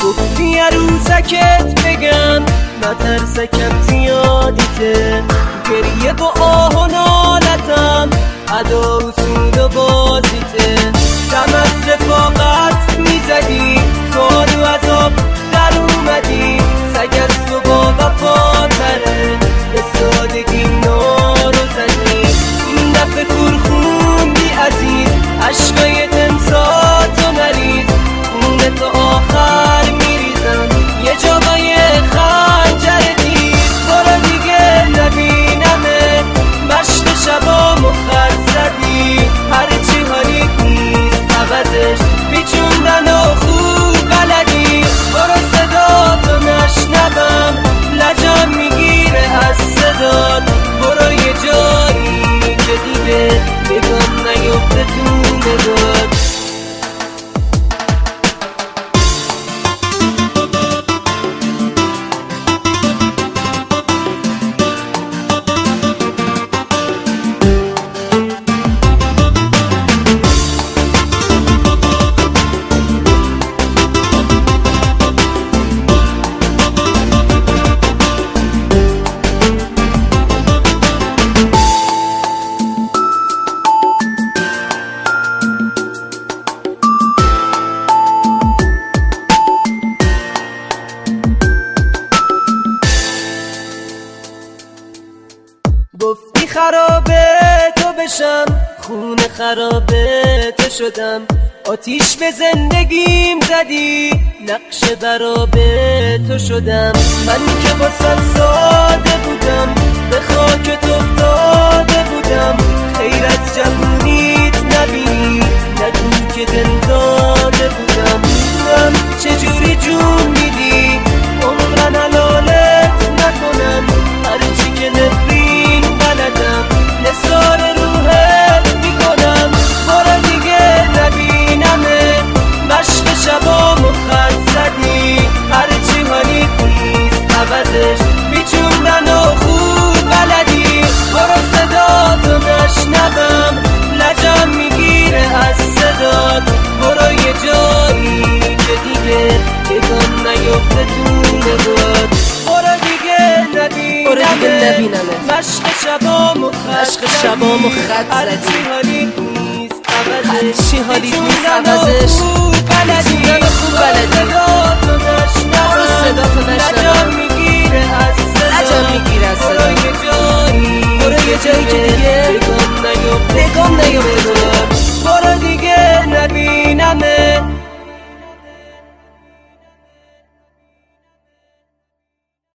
گفتی عروسکت بگم نترسکم زیادیته، گریه با آه و نالتم ادا و سود و بازیته. دم از رفاقت میزدی سوال و عذاب در اومدی، سگ از تو با وفاتره به سادگی نارو زدی. این دفعه کور خوندی عزیز عشقای تمساتو نریز، خون تو آخر میریزم یه جاهای خنجر تیز. برو دیگه نبینمه مشت شبامو خرج زدی، هرچی حالیت نیست عوضش بیچوندن و خوب بلدی. برو صداتو نشنوم لجام میگیره از صدات، برو یه جایی که دیگه بگم نیفته تو نگات. گفتی خرابه تو بشم خون خرابه تو شدم، آتیش به زندگیم زدی نقش برابه تو شدم. من که واسه ساده بودم به خاک تو افتاده بودم، خیر از جوونیت نبینی نگو که دل داده بودم. من چجوری جون میدی عمرن حلالت نکنم، هرچی که نفرین بلدم نثار روحت میکنم. برو دیگه نبینمه مشق شبامو خرج زدی، هرچی حالیت نیست عوضش بیچوندن و خوب بلدی. برو صداتو نشنوم لجام میگیره از صدات، برو یه جایی که دیگه بگم نیفته تو نگات. برو دیگه نبینمه مشق شبامو خرج زدی، هرچی حالیت نیست عوضش بیچوندن و خوب بلدی.